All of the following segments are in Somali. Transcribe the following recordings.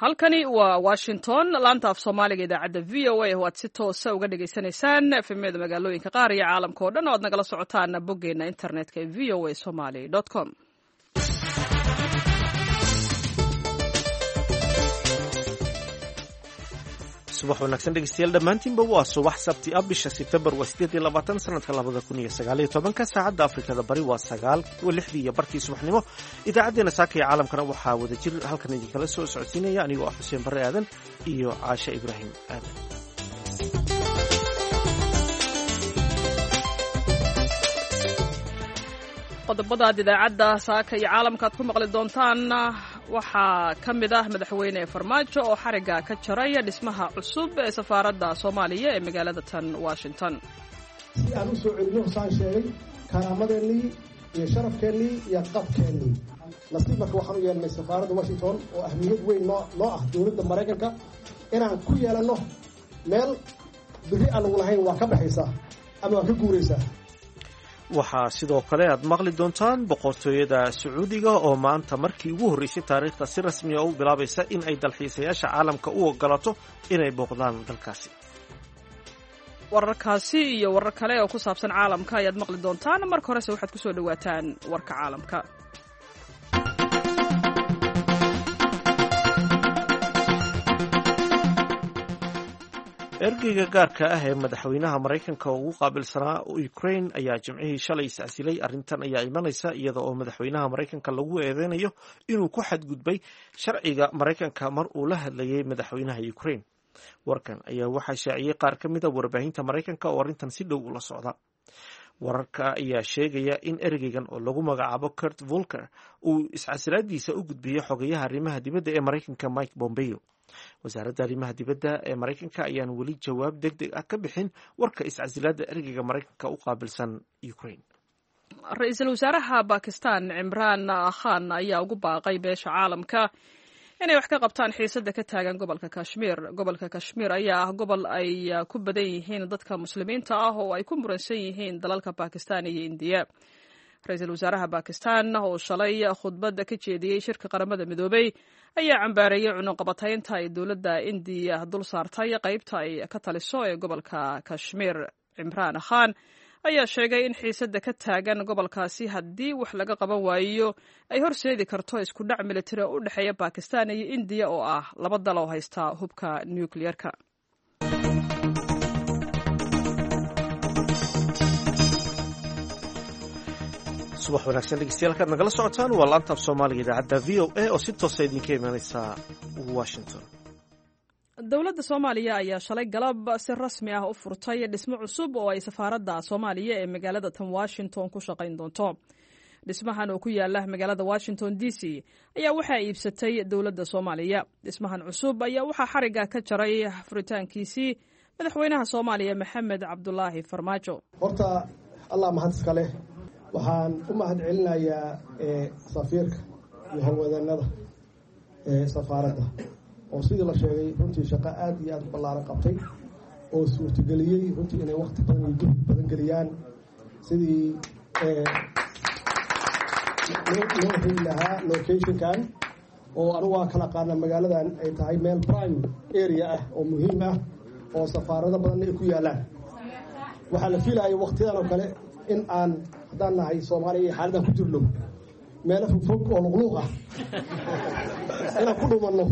halkani waa Washington laanta af Soomaaliga idaacadda VOA oo aad si toos ah uga dhageysanaysaan efemyada magaalooyinka qaar iyo caalamka oo dhan oo aad nagala socotaan boggeena internetka ee voasomali.com. subax wanaagsan dhegeystayaal dhammaantiinba waa subax sabti ah bisha Sebtembar waa 28 sanadka 2019 saacadda Afrikada Bari waa 9:06 subaxnimo. idaacadeena saaka ee caalamkana waxaa wada jir halkan idinkala soo socodsiinaya anigoo ah Xuseen Barre Aadan iyo Caasha Ibraahim Aadan. qodobada idaacadda saaka iyo caalamka aad ku maqli doontaan waxaa ka mid ah madaxweyne Farmaajo oo xariga ka jaray dhismaha cusub ee safaaradda Soomaaliya ee magaalada tan Washington. si aan u soo celino saan sheegay karaamadeennii iyo sharafkeennii iyo qabkeennii nasiib marka waxaan u yeelnay safaaradda Washington oo ahmiyad weyn noo ah dowladda Mareykanka inaan ku yeelano meel bixi aan ugu lahayn waa ka baxaysaa ama waa ka guuraysaa. waxaa sidoo kale aad maqli doontaan boqortooyada Sacuudiga oo maanta markii ugu horreysay taariikhda si rasmi ah u bilaabaysa in ay dalxiisayaasha caalamka u ogolaato inay booqdaan dalkaasi. wararkaasi iyo warar kale oo ku saabsan caalamka ayaad maqli doontaan. marka horese waxaad ku soo dhawaataan warka caalamka. ergeyga gaarka ah ee madaxweynaha Mareykanka oo ugu qaabilsanaa Ukraine ayaa jimcihii shalay iscasilay. arrintan ayaa imanaysa iyada oo madaxweynaha Mareykanka lagu eedeynayo inuu ku xadgudbay sharciga Mareykanka mar uu la hadlayay madaxweynaha Ukraine. warkan ayaa waxaa shaaciyay qaar ka mid a warbaahinta Mareykanka oo arrintan si dhow ula socda. wararka ayaa sheegaya in ergeygan oo lagu magacaabo Kurt Volker uu iscasilaadiisa u gudbiyey xogayaha arrimaha dibadda ee Mareykanka Mike Pompeo. wasaaradda arrimaha dibadda ee Mareykanka ayaan weli jawaab degdeg ah ka bixin warka iscasilaadda ergeyga Mareykanka u qaabilsan Ukraine. ra-iisul wasaaraha Pakistan Imran Khan ayaa ugu baaqay beesha caalamka inay wax ka qabtaan xiisadda ka taagan gobolka Kashmir. gobolka Kashmir ayaa ah gobol ay ku badan yihiin dadka muslimiinta ah oo ay ku muransan yihiin dalalka Pakistan iyo Indiya. ra-iisul wasaaraha Pakistan oo shalay khudbadda ka jeediyey shirka qaramada midoobay ayaa cambaareeyay cunaqabataynta ay dowladda Indiya dul saartay qaybta ay ka taliso ee gobolka Kashmir. Imran Khan ayaa sheegay in xiisadda ka taagan gobolkaasi haddii wax laga qaban waayo ay horseedi karto isku dhac militari oo u dhexeeya Pakistan iyo Indiya oo ah laba dal oo haysta hubka nuclear-ka. subax wanaagsan dhegeystayaal kaad nagala socotaan waa laanta af Soomaaliga idaacadda VOA oo si toos ah idinka imanaysa Washington. dowladda Soomaaliya ayaa shalay galab si rasmi ah u furtay dhismo cusub oo ay safaaradda Soomaaliya ee magaalada tan Washington ku shaqayn doonto. dhismahan oo ku yaala magaalada Washington DC ayaa waxaa iibsatay dowladda Soomaaliya. dhismahan cusub ayaa waxaa xariga ka jaray furitaankiisii madaxweynaha Soomaaliya Maxamed Cabdulaahi Farmaajo. horta Allah mahad iska leh. waxaan u mahad celinayaa safiirka iyo haweenada safaaradda oo sidii la sheegay runtii shaqo aad iyo aad ballaaran qabtay oo suurtageliyey runtii inay waqti badan geliyaan sidii loo heli lahaa locationkan oo anigu waan kala qaadna magaaladan ay tahay meel prime area ah oo muhiim ah oo safaarado badan ay ku yaalaan. waxaa la fiilayay waqtiyadan oo kale in aan haddaan nahay Soomaaliya iyo xaaladdan ku jirno meelo fog oo luqluuq ah inaan ku dhumanno.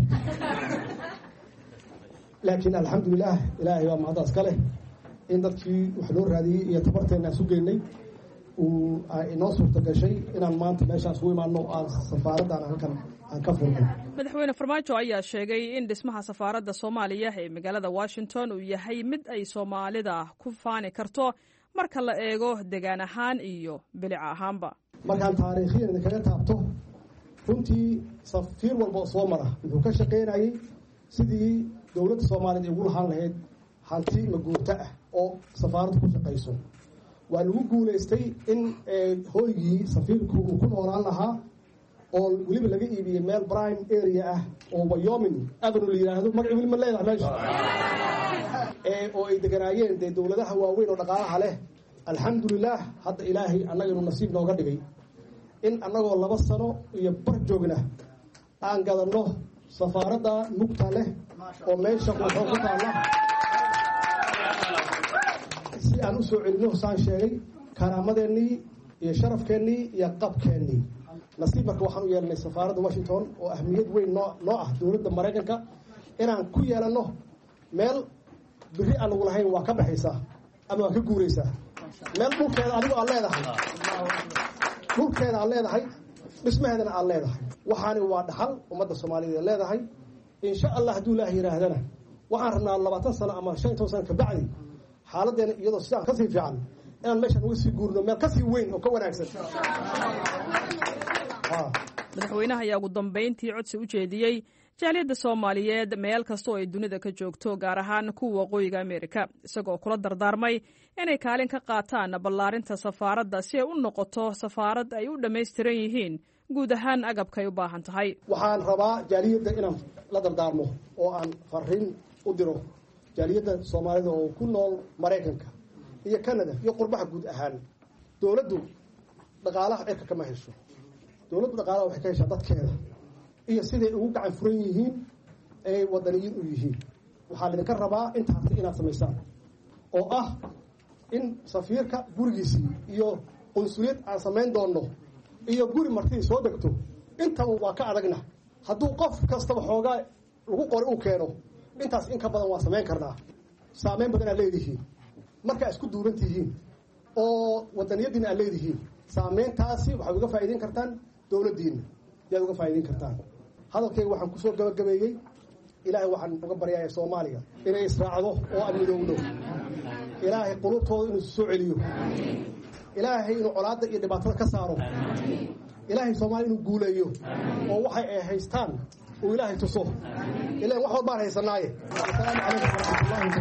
laakiin alxamdulilah ilaahay waa mahaddaas ka leh in dadkii wax loo raadiyey iyo tabarteenna aan sugeynay uu inoo suurta gashay inaan maanta meeshaas ugu imaanno aan safaaraddan halkan aan ka furno. madaxweyne Farmaajo ayaa sheegay in dhismaha safaaradda Soomaaliya ee magaalada Washington uu yahay mid ay Soomaalida ku faani karto marka la eego degaan ahaan iyo bilic ahaanba. markaan taariikhiyan kaga taabto runtii safiir walba soo mara wuxuu ka shaqeynayay sidii dowladda Soomaaliyeed ay ugu lahaan lahayd hanti maguurta ah oo safaaraddu ku shaqayso. waa lagu guulaystay in hooygii safiirku uu ku noolaan lahaa oo weliba laga iibiyey meel prime area ah oo Wyoming avenue la yiraahdo magac weli ma leedahay meesha oo ay deganaayeen dowladaha waaweyn oo dhaqaalaha leh. alxamdulilah hadda ilaahay annaga inuu nasiib nooga dhigay in annagoo 2 sano iyo bar joogna aan gadanno safaaradda mugta leh oo meesha wuxuu ku taala si aan u soo celino saan sheegay karaamadeennii iyo sharafkeennii iyo qabkeennii nasiib marka waxaan u yeelanay safaaradda Washington oo ahmiyad weyn noo ah dowladda Mareykanka inaan ku yeelano meel biri aan ugu lahayn waa ka baxaysaa ama waa ka guuraysaa meel dhulkeeda adigu aad leedahay dhismaheedana aad leedahay waxaani waa dhaxal ummadda Soomaaliyeed leedahay insha Allah hadduu Ilaahay yiraahdana waxaan rabnaa 20 sano ama 15 sano ka bacdi xaaladdeena iyadoo sidaan ka sii fiican inaan meeshan uga sii guurno meel ka sii weyn oo ka wanaagsan madaxweynaha ayaa ugu dambeyntii codsi u jeediyey jaaliyadda Soomaaliyeed meel kasta oo ay dunida ka joogto gaar ahaan kuwa waqooyiga Ameerika isagoo kula dardaarmay inay kaalin ka qaataan ballaarinta safaaradda si ay u noqoto safaarad ay u dhammaystiran yihiin guud ahaan agabka ay u baahan tahay waxaan rabaa jaaliyadda inaan la dardaarmo oo aan fariin u diro jaaliyadda Soomaalida oo ku nool Mareykanka iyo Canada iyo qurbaha guud ahaan dawladdu dhaqaalaha cirka kama hesho dawladdu dhaqaalaha waxay ka heshaa dadkeeda iyo siday ugu gacan furan yihiin ay wadaniyiin u yihiin waxaa lidinka rabaa intaas inaad samaysaan oo ah in safiirka gurigiisii iyo qunsuliyad aan samayn doonno iyo guri martii soo degto intaba waa ka adagna hadduu qof kastaba xoogaa lagu qori uu keeno intaas in ka badan waa samayn karnaa saameyn badan aad leedihiin markaa isku duuran tihiin oo wadaniyadiina aad leedihiin saameyntaasi waxaad uga faa'iideyn kartaan dowladdiina yaad uga faa'iideyn kartaan hadalkayga waxaan kusoo gabagabeeyey ilaahay waxaan uga baryayaa Soomaaliya inay israacdo oo aan midowno ilaahay qulubtooda inuu soo celiyo ilaahay inuu colaadda iyo dhibaatada ka saaro ilaahay Soomaaliya inuu guuleeyo oo waxay ay haystaan uu ilaahay tuso ilaahay wax walbaan haysanaaye assalaamu calaykum waraxmatullaahi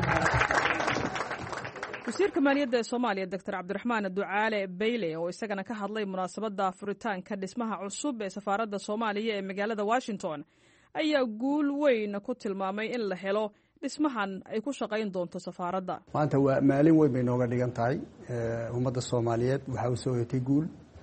wabarakaatuh wasiirka maaliyadda ee Soomaaliya Dr. Cabdiraxmaan Ducaale Bayle oo isagana ka hadlay munaasabadda furitaanka dhismaha cusub ee safaaradda Soomaaliya ee magaalada Washington ayaa guul weyn ku tilmaamay in la helo dhismahan ay ku shaqayn doonto safaaradda maanta waa maalin weyn bay nooga dhigan tahay ummadda Soomaaliyeed waxa uu soo hoytay guul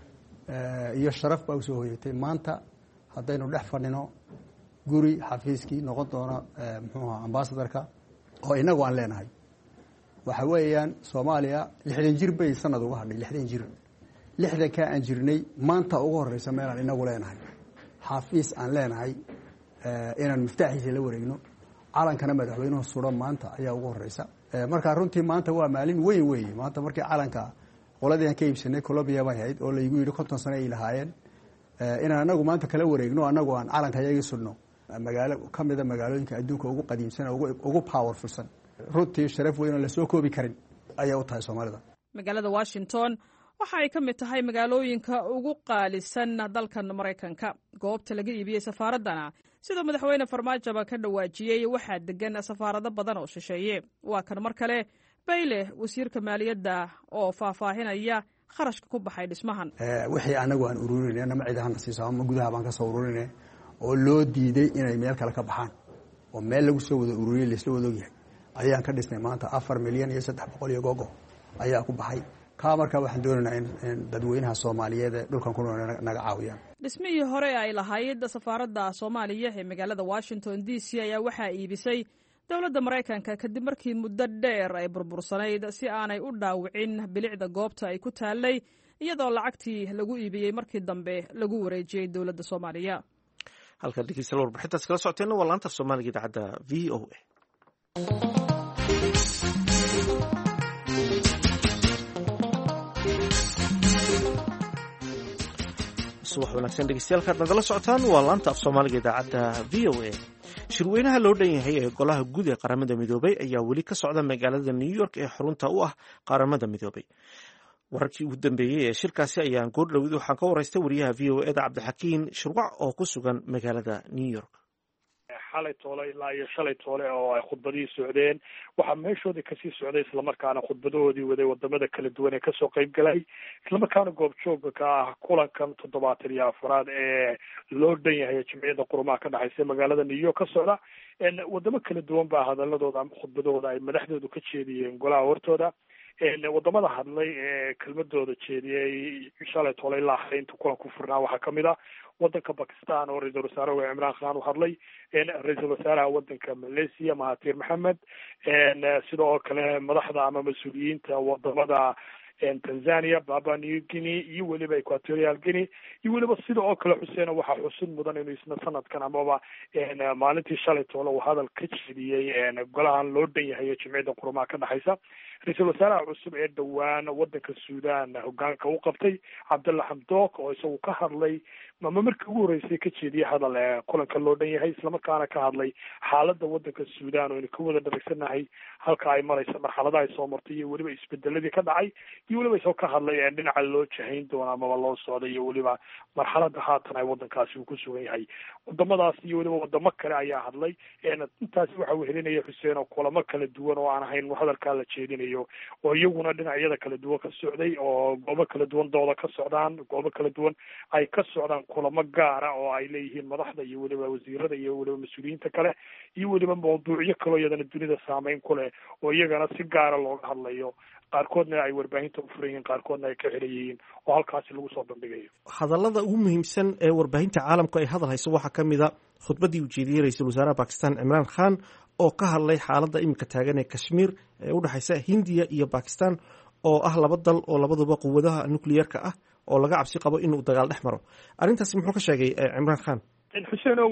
iyo sharaf baa soo hoytay maanta haddaynu dhex fadhino guri xafiiskii noqon doona muxuu ahaa ambassadorka oo inagu aan leenahay waxa weeyaan Soomaaliya 60 jir bay sanad uga hadhay 60 jir 60 ka aan jirnay maanta ugu horeysa meel aan inagu leenahay xafiis aan leenahay inaan miftaaxiisa la wareegno calankana madaxweynuhu suran maanta ayaa ugu horeysa marka runtii maanta waa maalin weyn maanta markii calanka qoladii aan ka iibsanay Colombia bay ahayd oo la igu yiri 50 sano ay lahaayeen inaan anagu maanta kala wareegno anagu aan calanka iyaga sudno magaalo kamida magaalooyinka adduunka ugu qadiimsan ugu powerfulsan runtii sharaf weyn oo la soo koobi karin ayaa u tahay Soomaalida magaalada Washington waxa ay ka mid tahay magaalooyinka ugu qaalisan dalkan Mareykanka goobta laga iibiyay safaaradana sida madaxweyne Farmaajo ka dhawaajiyay waxa degan safaarado badan oo shisheeye waa kan mar kale Bayle wasiirka maaliyadda oo faahfaahinaya kharashka ku baxay dhismahan wixii anagu aan ururinayna ma ciidahan siiso ama gudaha baan ka soo ururinay oo loo diiday inay meel kale ka baxaan oo meel lagu soo wada ururiyay la isla wada ogyahay ayaan ka dhisnay maanta 4 milyan iyo 300 iyo gogo ayaa ku baxay ka marka waxaan doonaynaa in dadweynaha Soomaaliyeed dhulkan ku nool naga caawiyaan dhismihii hore ay lahayd safaaradda Soomaaliya ee magaalada Washington DC ayaa waxa iibisay dawladda Mareykanka kadib markii muddo dheer ay burbursanayd si aanay u dhaawicin bilicda goobta ay ku taalay iyadoo lacagtii lagu iibiyay markii dambe lagu wareejiyay dawladda Soomaaliya halka dhigeysta warbixintaas kala socoteena waa laanta Soomaaliga idaacadda VOA subax wanaagsan dhegeystayaal nagala socotaan waa laanta af Soomaaliga idaacadda VOA shirweynaha loo dhan yahay ee golaha guud ee qaramada midoobay ayaa weli ka socda magaalada New York ee xarunta u ah qaramada midoobay wararkii ugu dambeeyay ee shirkaasi ayaan goor dhawid waxaan ka waraystay wariyaha VOA da Cabdixakiin Shirwac oo ku sugan magaalada New York xalay toole ilaa iyo shalay toole oo ay khudbadihii socdeen waxaa meeshoodii kasii socday islamarkaana khudbadahoodii waday wadamada kala duwan ee kasoo qayb galay islamarkaana goobjooga ka ah kulankan 74 ee loo dhan yahay jimciyada qurumaha ka dhexaysa magaalada New York ka socda wadamo kala duwan baa hadaladooda ama khudbadooda ay madaxdoodu ka jeediyeen golaha hortooda wadamada hadlay ee kelmadooda jeediyey shalay tole ilaa xalay inta kulan ku furnaa waxaa kamid ah wadanka Pakistan oo ra-iisul wasaaraha Imran Khan u hadlay ra-iisul wasaaraha wadanka Malaysia Mahathir Mohamad sidoo kale madaxda ama mas-uuliyiinta wadamada Tanzania, Papua New Guinea iyo weliba Equatorial Guinea iyo weliba sidoo kale Xuseen waxaa xusid mudan inuu isna sanadkan amaba maalintii shalay tole uu hadal ka jeediyey golahan loo dhan yahay jimciyada qurumaha ka dhaxaysa ra-iisul wasaaraha cusub ee dhowaan wadanka Suudaan hogaanka u qabtay Abdalla Hamdok oo isagu ka hadlay ama markii ugu horeysay ka jeediyey hadal kulanka loo dhan yahay isla markaana ka hadlay xaaladda wadanka Suudaan oo ka wada dhareysanahay halka ay marayso marxaladaha ay soo martay iyo weliba isbedeladii ka dhacay iyo weliba isoo ka hadlay dhinaca loo jahayn doono amaba loo socday iyo weliba marxalada haatan ay wadankaasi uu ku sugan yahay wadamadaas iyo weliba wadamo kale ayaa hadlay intaasi waxa uu helinaya Xuseen oo kulamo kala duwan oo aan ahayn hadalkaa la jeedinayo oo iyaguna dhinacyada kala duwan ka socday oo goobo kala duwan dooda ka socdaan goobo kala duwan ay ka socdaan kulamo gaara oo ay leeyihiin madaxda iyo weliba wasiirada iyo weliba mas-uuliyiinta kale iyo weliba mawduucyo kaloo iyadana dunida saameyn ku leh oo iyagana si gaara looga hadlayo qaarkoodna ay warbaahinta u furan yihiin qaarkoodna ay ka xiran yihiin oo halkaasi lagu soo bandhigayo hadallada ugu muhiimsan ee warbaahinta caalamku ay hadal hayso waxaa kamid a khudbaddii uu jeediyey ra-iisul wasaaraha Pakistan Imran Khan oo ka hadlay xaaladda iminka taagan ee Kashmir ee u dhaxaysa Hindiya iyo Pakistan oo ah laba dal oo labaduba quwadaha nuclear-ka ah oo laga cabsi qabo inuu dagaal dhex maro arrintaasi muxuu ka sheegay Imran Khan Xuseenow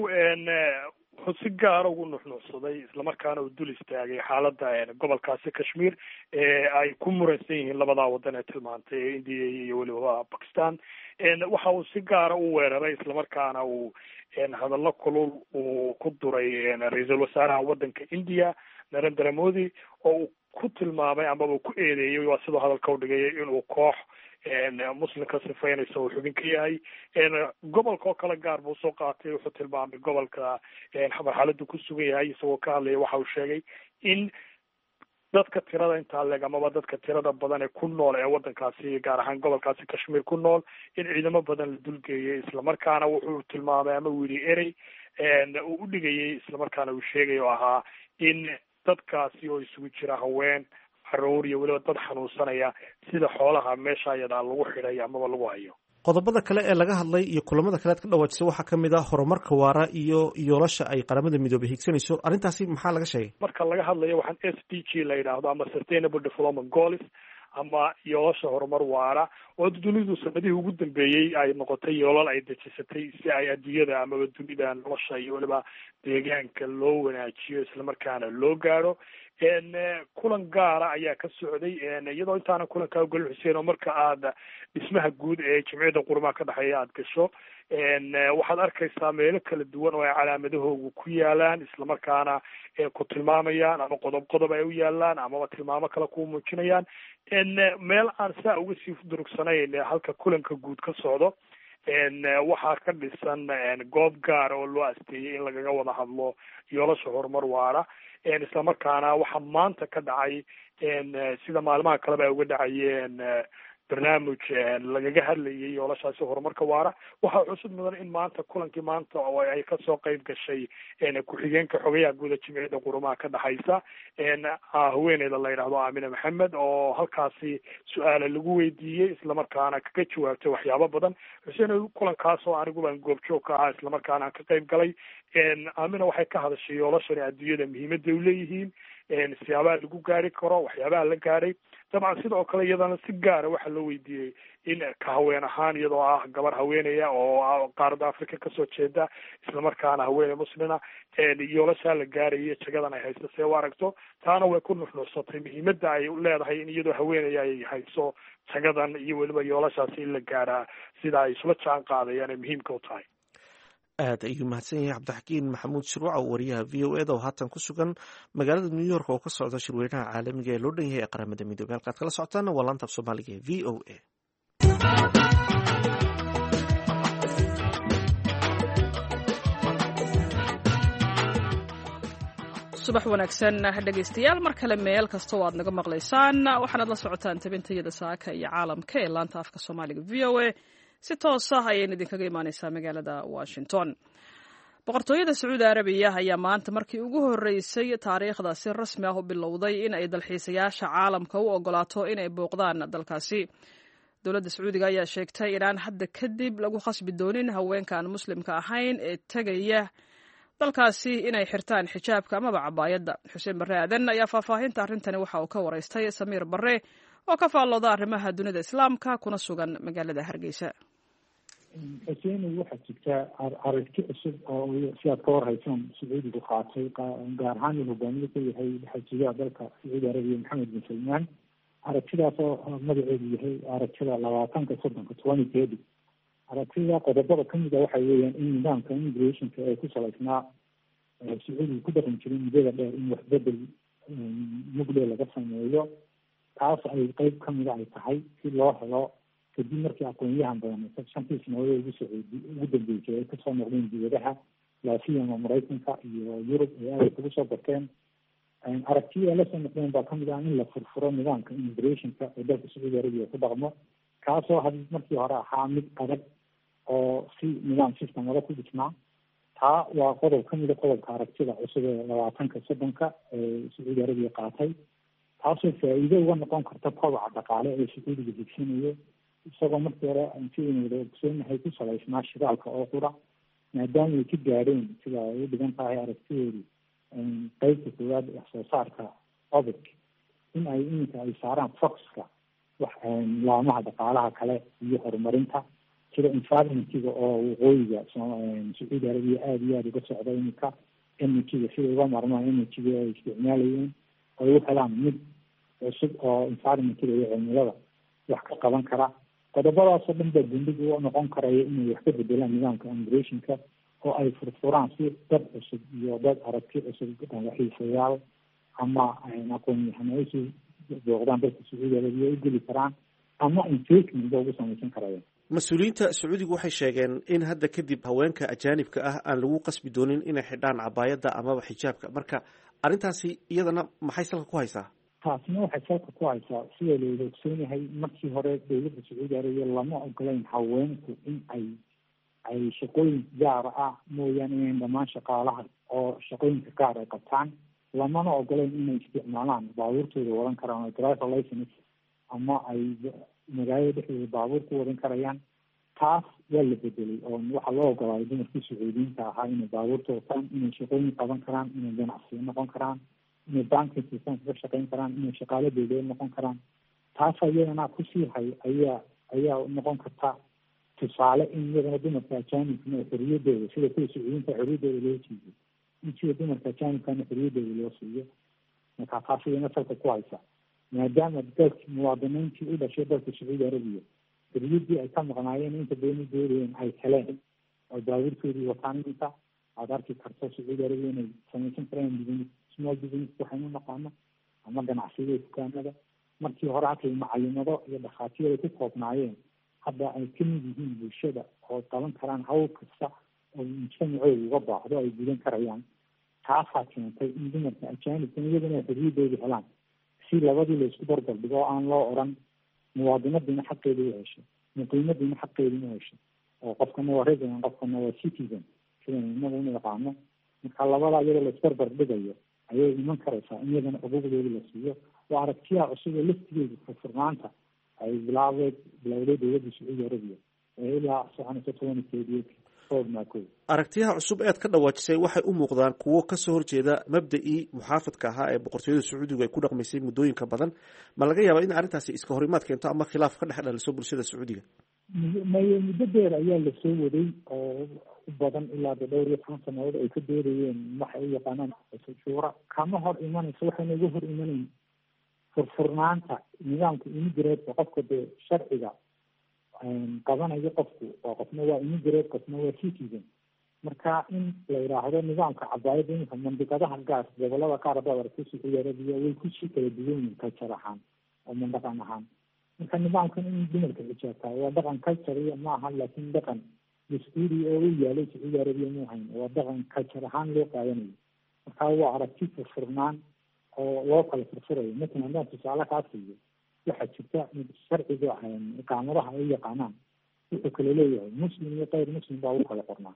wuxuu si gaara ugu nuxnuuxsaday islamarkaana uu dul istaagay xaaladda gobolkaasi Kashmir ee ay ku muransan yihiin labada wadan ee tilmaantay India iyo weliba Pakistan waxa uu si gaara u weeraray islamarkaana uu hadallo kulul uu ku duray ra-iisul wasaaraha wadanka India Narendra Modi oo uu ku tilmaamay ama uu ku eedeeyay waa sidoo hadalka u dhigay inuu koox muslimka sifaynaysa uu xubin ka yahay gobolka oo kale gaar buu soo qaatay wuxuu tilmaamay gobolka marxaladu ku sugan yahay isagoo ka hadlaya waxa uu sheegay in dadka tirada intaa leeg amaba dadka tirada badan ee ku nool ee wadankaasi gaar ahaan gobolkaasi Kashmir ku nool in ciidamo badan la dulgeeyay islamarkaana wuxuu tilmaamay ama uu yidhi erey uu u dhigayay islamarkaana uu sheegay oo ahaa in dadkaasi oo isugu jira haween caruur iyo weliba dad xanuunsanaya sida xoolaha meesha ayadaa lagu xidhay amaba lagu hayo qodobada kale ee laga hadlay iyo kulamada kale ka dhawaajisay waxaa kamid ah horumarka waara iyo yoolasha ay qaramada midoobay higsanayso arrintaasi maxaa laga sheegay marka laga hadlayo waxaan SDG la yidhaahdo ama Sustainable Development Goals ama yoolasha horumar waara oo dunidu sanadihii ugu dambeeyey ay noqotay yoolal ay dejisatay si ay adduunyada amaba dunida nolosha iyo weliba deegaanka loo wanaajiyo islamarkaana loo gaaro kulan gaara ayaa ka socday iyadoo intaana kulankaa ogol Xuseen oo marka aad dhismaha guud ee jimciyada qurumaha ka dhaxeeya aad gasho waxaad arkaysaa meelo kala duwan oo ay calaamadahoogu ku yaalaan islamarkaana ku tilmaamayaan ama qodob ay u yaalaan amaba tilmaamo kale ku muujinayaan meel aan saa uga sii durugsanayn halka kulanka guud ka socdo waxaa ka dhisan goob gaar oo loo asteeyay in lagaga wada hadlo yoolasha horumar waara islamarkaana waxaa maanta ka dhacay sida maalmaha kaleba ay uga dhacayeen barnaamij lagaga hadlayay yoolashaasi horumarka waara waxaa cusub mudan in maanta kulankii maanta oo ay kasoo qayb gashay ku-xigeenka xogayaha guuda jimciyada qurumaha ka dhaxaysa haweeneyda la yidhaahdo Aamina Maxamed oo halkaasi su-aala lagu weydiiyey islamarkaana kaga jawaabtay waxyaabo badan Xuseen kulankaas oo anigu baan goobjoog ka ahaa islamarkaana aan ka qayb galay Aamina waxay ka hadashay yoolashani adduunyada muhiimadda u leeyihiin siyaabaha lagu gaari karo waxyaabaha la gaaray dabcan sidoo kale iyadana si gaara waxaa loo weydiiyey in ka haween ahaan iyadoo ah gabar haweeneya oo qaaradda Africa kasoo jeeda islamarkaana haweene muslina yoolashaa la gaaraya jagadan ay haysto see u aragto taana way ku nuxnuuxsatay muhiimadda ay leedahay in iyadoo haweeneya ay hayso jagadan iyo weliba yoolashaasi in la gaaraa sida ay isla jaan qaadayaan ay muhiimka u tahay aad ayuu mahadsan yahay cabdixakiin maxamuud shirwac oo wariyaha v o eda oo haatan ku sugan magaalada New York oo ka socda shirweynaha caalamiga ee loo dhan yahay ee qaramada midoobay halkaad kala socotaana waa laanta af Soomaaliga ee v o a subax wanaagsan dhegaystayaal mar kale meel kasta oo aad naga maqlaysaan waxaanaad la socotaan tabintayada saaka iyo caalamka ee laanta afka Soomaaliga v o a si toos ah ayayna idinkaga imaaneysaa magaalada Washington boqortooyada sacuudi arabiya ayaa maanta markii ugu horreysay taariikhda si rasmi ah u bilowday in ay dalxiisayaasha caalamka u ogolaato inay booqdaan dalkaasi. dowladda sacuudiga ayaa sheegtay inaan hadda kadib lagu khasbi doonin haweenkaan muslimka ahayn ee tegaya dalkaasi inay xirtaan xijaabka amaba cabaayadda. xuseen barre aadan ayaa faahfaahinta arrintani waxa uu ka waraystay samiir barre oo ka faallooda arrimaha dunida islaamka kuna sugan magaalada hargeysa. xuseen waxaa jirta aragti cusub oo sidaad ka warhaysaan sacuudigu qaatay gaar ahaan uu hogaamiye ka yahay xajiyaha dalka sacuudi arabiya maxamed bin salmaan. aragtidaas oo magaceedu yahay aragtida 20-30 aragtida qodobada kamid a waxa weeyaan in nidaamka immigrationka ee ku salaysnaa sacuudiga ku dhaqan jiray muddada dheer in waxbedel mugle laga sameeyo. taas ay qeyb kamida ay tahay si loo helo kadib markii aqoonyahan badan 5 sanadood ugu dambeysay ay kasoo noqdeen dibadaha laasiyama maraykanka iyo yurub ee aad ugu soo barteen. aragtiya la soo noqdeen baa kamid ah in la furfuro nidaamka immigrationka ee dalka sacuudi arabiya ku dhaqmo, kaasoo had markii hore ahaa mid adag oo si nidaam system wada ku dhisnaa. taa waa qodob kamid a qodobka aragtida cusub ee 20-30 ee sacuudi arabiya qaatay, taasoo faa-iido uga noqon karta kobaca dhaqaale ee sacuudiga higsanayo, isagoo markii hore sidaynu wada ogsoonahay ku salaysnaa shidaalka oo qura, maadaama ay ka gaadheen sida ay u dhigan tahay aragtideedu qeybta koowaad wax soo saarka OPEC in ay iminka ay saaraan foxka laamaha dhaqaalaha kale iyo horumarinta sida environmentiga oo waqooyiga sacuudi arabiya aada iyo aada uga socda iminka energyga sida uga marmaan energyga ay isticmaalayeen ay u helaan mid cusub oo environmentiga iyo cimilada wax ka qaban kara. qodobadaasoo dhan baa gundhig u noqon karaya inay wax ka bedelaan nidaamka immigrationka oo ay furfuraan si dad cusub iyo dad aragti cusub xiisayaal ama aqoon-yahano ay soo booqdaan dalka sacuudi arabiya u geli karaan ama investment ba ugu samaysan karaya. mas-uuliyiinta sacuudigu waxay sheegeen in hadda kadib haweenka ajaanibka ah aan lagu qasbi doonin inay xidhaan cabaayadda amaba xijaabka. marka arrintaasi iyadana maxay salka ku haysaa? taasina waxay salka ku haysaa sida la wada ogsoonahay markii hore dowladda sacuudi arabiya lama ogolayn haweenku in ay shaqooyin gaar ah mooyaane inayn dhammaan shaqaalaha oo shaqooyinka gaar ay qabtaan, lamana ogolayn inay isticmaalaan baabuurtooda wadan karaan oo driver license ama ay magaalada dhexdeeda baabuur ku wadan karayaan. taas waa la bedelay oo waxaa loo ogolaaday dumarkii sacuudiyiinta ahaa inay baabuurta wataan, inay shaqooyin qaban karaan, inay ganacsiyo noqon karaan, inay banki sistemka ka shaqeyn karaan, inay shaqaalo dowladeed noqon karaan. taas iyadana kusii hay ayaa noqon karta tusaale in iyadana dumarka ajaanibkana xoriyadooda sida kuwa sacuudiyiinta xoriyadooda loo siiyo in sida dumarka ajaanibkana xoriyadooda loo siiyo. marka taas iyadana salka ku haysa maadaama dalkii muwaadiniintii u dhashay dalka sacuudi arabiya xoriyadii ay ka maqnaayeen inta badan doodayeen ay heleen oo baabuurtoodii wataan. inta aad arki karto sacuudi arabiya inay samaysan karaan small business waxaynu naqaano ama ganacsiyada dukaanada markii hore halkay macalimado iyo dhakhaatiir ay ku koobnaayeen hadda ay kamid yihiin bulshada oo qaban karaan hawl kasta oo mujtamacooda uga baahdo ay gudan karayaan. taasaa keentay in dumarka ajaanibka iyadana xoriyadooda helaan si labadii la isku barbar dhigo oo aan loo oran muwaadinadiina xaqeeda u heshay muqiimadiina xaqeeda u heshay oo qofkana waa resident qofkana waa citizen sidaan inaga u yaqaano. marka labada iyada la isbarbar dhigayo ayay iman karaysaa in iyadana xuquuqdooda la siiyo. waa aragtiyaha cusub ee laftigeeda furfurnaanta ay bilowday dowladda sacuudi arabiya ee ilaa soconaysa 20 aragtiyaha cusub eed ka dhawaajisay waxay u muuqdaan kuwo kasoo horjeeda mabda-ii muxaafadka ahaa ee boqortooyada sacuudigu ay ku dhaqmaysay muddooyinka badan. ma laga yaabaa in arrintaasi iska horimaad keento ama khilaaf ka dhex dhaliso bulshada sacuudiga? muddo dheer ayaa lasoo waday oo u badan ilaa 12 sanadood ay ka doodayeen waxay u yaqaanaan shuura kama hor imanayso. waxayna uga hor imanayn furfurnaanta nidaamka immigrate qofka dee sharciga qabanayo qofku oo qofna waa immigrate qofna waa citizen. marka in la yidhaahdo nidaamka cabaayadda iminka mandiqadaha gaar gobolada qaar haddaad aragto sacuudi arabiya way kusii kala duwan yihiin culture ahaan oo mandaqan ahaan. marka nidaamkan in dumarka xijaabtaa waa dhaqan culture ma aha, laakiin dhaqan dastuuri oo u yaalay sacuudi arabiya mu ahayn, waa dhaqan culture ahaan loo qaadanayo. marka waa aragti furfurnaan oo loo kala furfurayo. matalan haddaan tusaale kaa siiyo waxaa jirta sharciga iqaamadaha ay yaqaanaan wuxuu kala leeyahay muslim iyo kayr muslim baa ugu kala qornaa.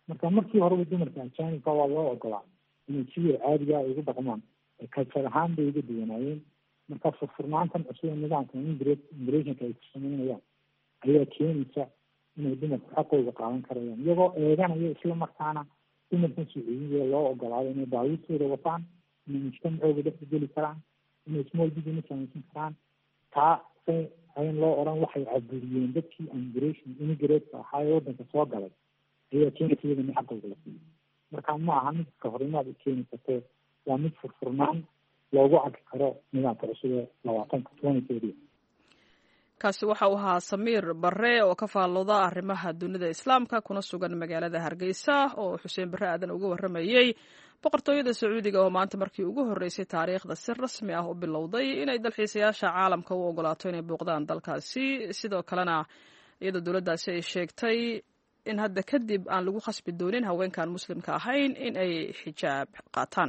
marka markii horeba dumarka ajaanibka waa loo ogolaa inay sidii caadiga ugu dhaqmaan culture ahaan bay uga duwanaayeen marka furfurnaantan cusub ee nidaamka immigrationka ay ku sameynayaan ayaa keenaysa inay dumarku xaqooda qaadan karayaan iyagoo eeganaya isla markaana dumarkan sacuudiga loo ogolaado inay baabuurtooda wataan inay mujtamacooda dhex geli karaan inay small business samaysan karaan taa ayn loo oran waxay caburiyeen dadkii immigrate ahaa ee waddanka soo galay ayaa keenaysa iyadana xaqooda la siiyo marka ma aha mid ka horimaad u keeni kartee waa mid furfurnaan loogu arki karo nidaamka cusub ee 2020 kaasi waxa uu ahaa Samiir Barre oo ka faallooda arrimaha dunida islaamka kuna sugan magaalada Hargeysa oo Xuseen Barre aadan uga waramayay boqortooyada Sacuudiga oo maanta markii ugu horeysay taariikhda si rasmi ah u bilowday inay dalxiisayaasha caalamka u ogolaato inay booqdaan dalkaasi sidoo kalena iyadoo dowladdaasi ay sheegtay in hadda kadib aan lagu khasbi doonin haweenkan muslimka ahayn in ay xijaab qaataan.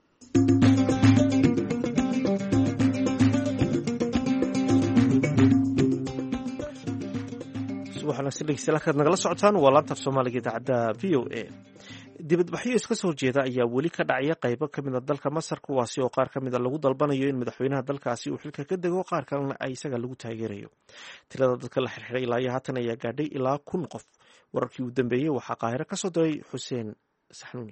waxaana si dhegeystayaal halkaad nagala socotaan waa laanta af soomaaliga idaacadda v o a dibadbaxyo iska soo jeeda ayaa weli ka dhacaya qaybo ka mida dalka masar kuwaasi oo qaar ka mida lagu dalbanayo in madaxweynaha dalkaasi uu xilka ka dego qaar kalena ay isaga lagu taageerayo tirada dadka la xirxiray ilaa iyo haatan ayaa gaadhay ilaa 1,000 qof wararkii uu dambeeyey waxaa qaahiro ka soo diray xuseen saxnuuni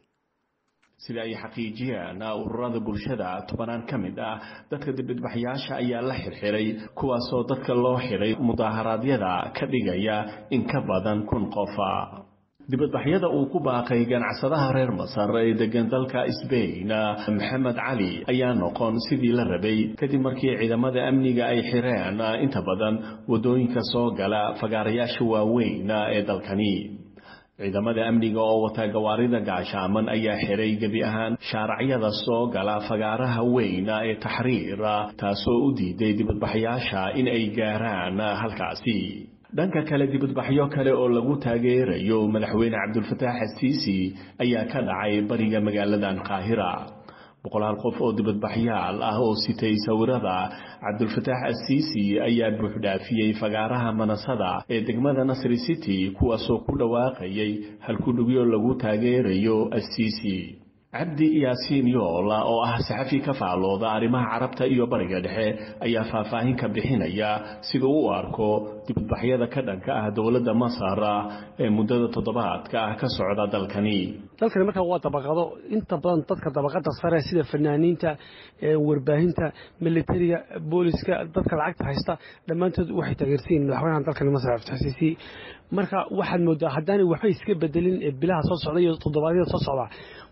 sida ay xaqiijiyeen ururada bulshada tobanaan ka mid ah dadka dibadbaxyaasha ayaa la xirxiray kuwaasoo dadka loo xiray mudaharaadyada ka dhigaya in ka badan 1,000 qof dibadbaxyada uu ku baaqay ganacsadaha reer Masar ee degan dalka Spain Maxamed Cali ayaa noqon sidii la rabay kadib markii ciidamada amniga ay xireen inta badan wadooyinka soo gala fagaarayaasha waaweyn ee dalkani ciidamada amniga oo wata gawaarida gaashaaman ayaa xiray gebi ahaan shaaracyada soo gala fagaaraha weyn ee Tahriir taasoo u diiday dibadbaxyaasha in ay gaaraan halkaasi dhanka kale dibadbaxyo kale oo lagu taageerayo madaxweyne Cabdulfataax Al-Siisi ayaa ka dhacay bariga magaaladan Qaahira boqolaal qof oo dibadbaxyaal ah oo sitay sawirada Cabdulfataax Al-Siisi ayaa buuxdhaafiyay fagaaraha manasada ee degmada Nasri City kuwaasoo ku dhawaaqayay halkudhigyo lagu taageerayo Al-Siisi Cabdi Yaasiin Yoola oo ah saxafi ka faallooda arrimaha carabta iyo bariga dhexe ayaa faahfaahin ka bixinaya sida uu arko dibadbaxyada ka dhanka ah dowladda Masar ee muddada toddobaadka ah ka socda dalkani marka waa dabaqado inta badan dadka dabaqada sare sida fanaaniinta warbaahinta militariga booliska dadka lacagta haysta dhammaantood waxay taageerteen madaxweynaha dalka Masar Al-Siisi marka waxaad moodaa haddana waxay iska bedelin bilaha soo socda iyo toddobaadyada soo socda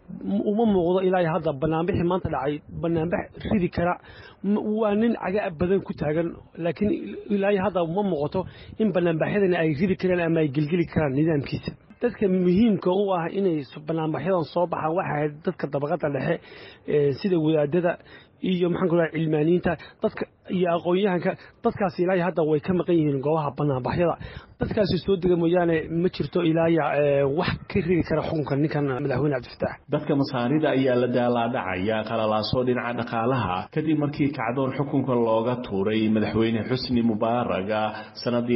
uma muuqdo ilaa hadda banaanbixi maanta dhacay banaanbax ridi kara waa nin caga badan ku taagan laakiin ilaa hadda uma muuqato in banaanbaxyadana ay ridi karaan ama ay gilgili karaan nidaamkiisa dadka muhiimka u ah inay banaanbaxyadan soo baxaan waxa dadka dabaqada dhexe sida wadaadada iyo maxaan ku leeyahay cilmaaniinta dadka iyo aqoon-yahanka dadkaas ilaa hadda way ka maqan yihiin goobaha banaanbaxyada dadkaasi soo dega mooyaane ma jirto ilaa wax ka ridi kara xukunka ninkan madaxweyne Cabdulfataax dadka Masaarida ayaa la daalaadhacaya qalalaaso dhinaca dhaqaalaha kadib markii kacdoon xukunka looga tuuray madaxweyne Xusni Mubaarak sanadii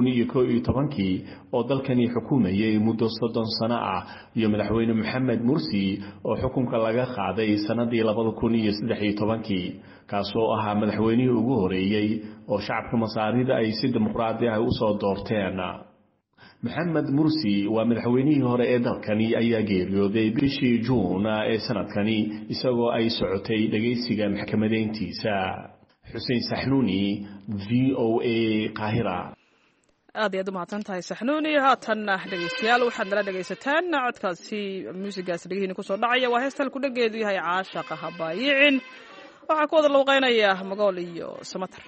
2011 oo dalkani xukumayay muddo 30 sano ah iyo madaxweyne Maxamed Mursi oo xukunka laga qaaday sanadii 2013 kaasoo ahaa madaxweynihii ugu horeeyay oo shacabka Masaarida ay si dimuqraadi ah u soo doorteen Maxamed Mursi waa madaxweynihii hore ee dalkani ayaa geeriyooday bishii Juun ee sanadkani isagoo ay socotay dhageysiga maxkamadeyntiisa Xuseen Saxnuuni VOA Qaahira aad iyo aad u mahadsantahay Saxnuuni haatanna dhageystayaal waxaad nala dhageysataan codkaasi muusigaas dhagihiina ku soo dhacaya waa heestan ku dhageedu yahay caashaqa habaayicin waxaa ku wada looqeynaya Magool iyo Samatar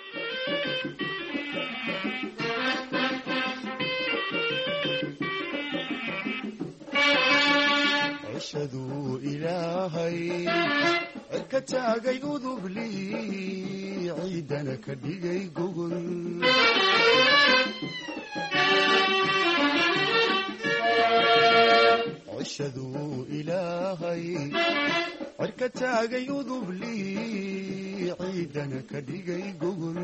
عشدوا إلهي كتاقي أذبلي عيدنا كدقي قغل عشدوا إلهي كتاقي أذبلي عيدنا كدقي قغل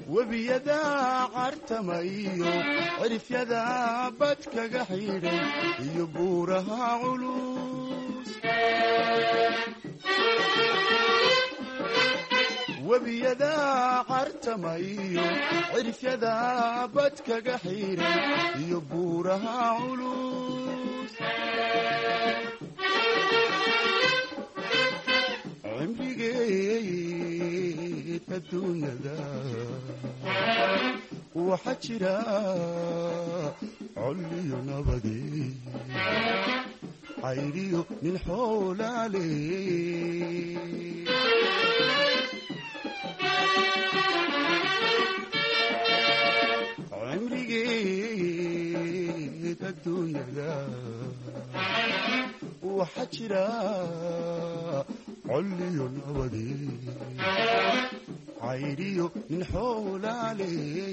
webiyadaa cartamayo cirifyadaa bad kaga xidhay iyo buuraha culus webiyadaa cartamayo cirifyadaa bad kaga xidhay iyo buuraha culus cimrigeed adduunyada waxa jira colliyo nabadi cayriyo nin xoolaale cimrigeed adduunyada waxa jira colliyo nabadi cayriyo nin xoolaale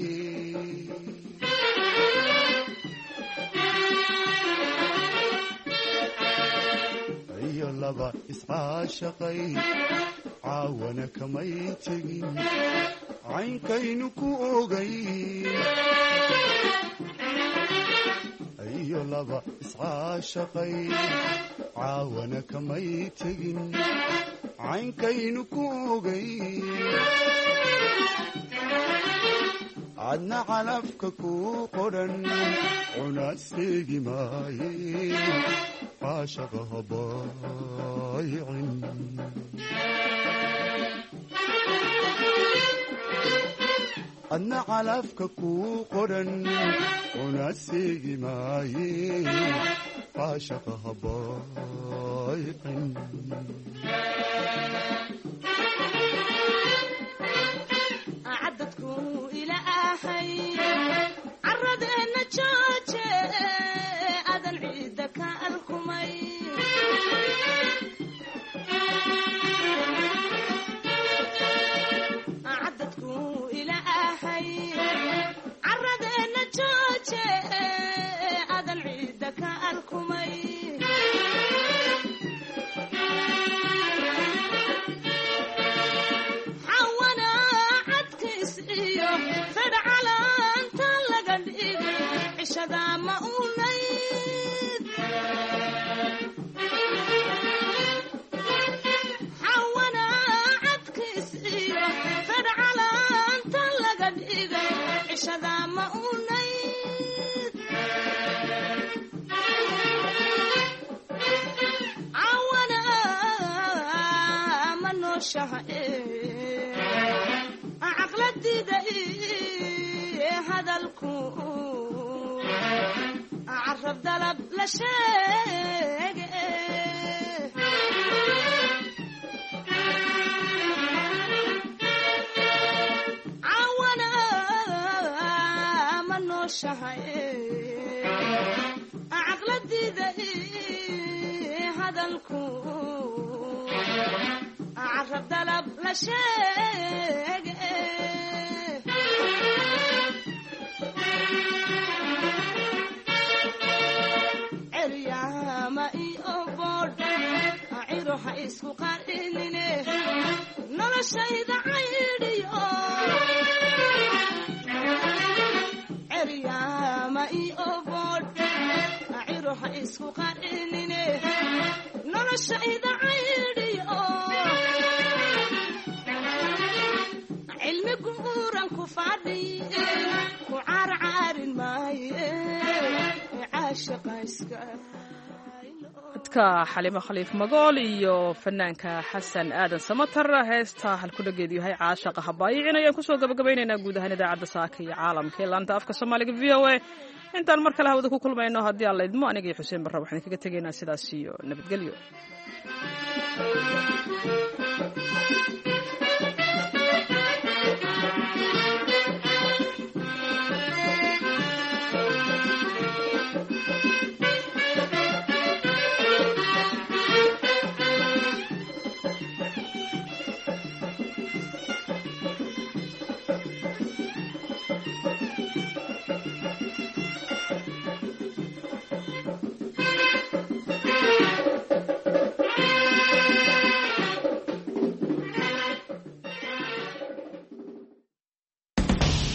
iyo laba iscaashaqay caawana kamay tegin caynkaynu ku ogay iyo laba iscaashaqay caawana kamay tegin caynkaynu ku ogay adna calafka ku qodhan cunaasteegi maaye caashaqa habaayicin adna calafka ku qodhan cunaasteegi maaye caashaqa habaayicin caradeenna jooje adan ciidda ka alkumay cadadku ilaahay caradeenna jooje adan ciidda ka alkumay xawana cadkays iyo fedhcalaanta laga dhigay cishadaa ma unayd xawana cadkays iyo fedhcalaanta laga dhigay cishadaa ma unayd cawana ma nooshaha caqladida hadalku carab dalab la sheege cawana ma nooshahay caqladida hadalku carab dalab la sheege ceryaama iyo boodh ciroha isku qarinine noloshayda caydhiyo ceryaama iyo boodh ciroha isku qarinine noloshayda caydhiyo cilmi guuran ku fadhi ku caarcaarin maaye codka xalimo khaliif magool iyo fanaanka xasan aadan samatar heesta halkudhageedu yahay caashaqa habaayicin ayaan kusoo gabagabaynaynaa guud ahaan idaacadda saaka iyo caalamka ee laanta afka soomaaliga v o a intaan mar kale hawada ku kulmayno haddii aan la idmo aniga iyo xuseen barre waxaan kaga tegaynaa sidaas iyo nabadgelyo.